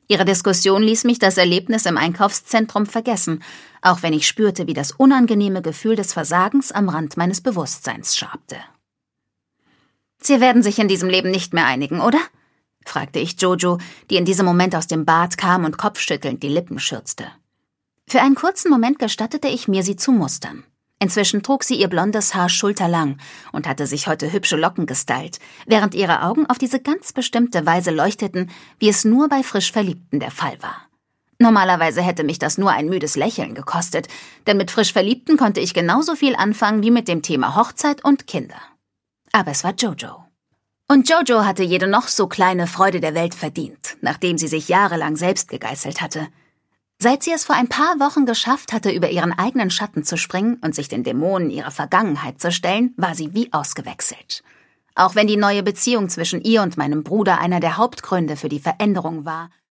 Ihre Diskussion ließ mich das Erlebnis im Einkaufszentrum vergessen, auch wenn ich spürte, wie das unangenehme Gefühl des Versagens am Rand meines Bewusstseins schabte. »Sie werden sich in diesem Leben nicht mehr einigen, oder?« fragte ich Jojo, die in diesem Moment aus dem Bad kam und kopfschüttelnd die Lippen schürzte. Für einen kurzen Moment gestattete ich mir, sie zu mustern. Inzwischen trug sie ihr blondes Haar schulterlang und hatte sich heute hübsche Locken gestylt, während ihre Augen auf diese ganz bestimmte Weise leuchteten, wie es nur bei frisch Verliebten der Fall war. Normalerweise hätte mich das nur ein müdes Lächeln gekostet, denn mit frisch Verliebten konnte ich genauso viel anfangen wie mit dem Thema Hochzeit und Kinder. Aber es war Jojo. Und Jojo hatte jede noch so kleine Freude der Welt verdient, nachdem sie sich jahrelang selbst gegeißelt hatte. Seit sie es vor ein paar Wochen geschafft hatte, über ihren eigenen Schatten zu springen und sich den Dämonen ihrer Vergangenheit zu stellen, war sie wie ausgewechselt. Auch wenn die neue Beziehung zwischen ihr und meinem Bruder einer der Hauptgründe für die Veränderung war,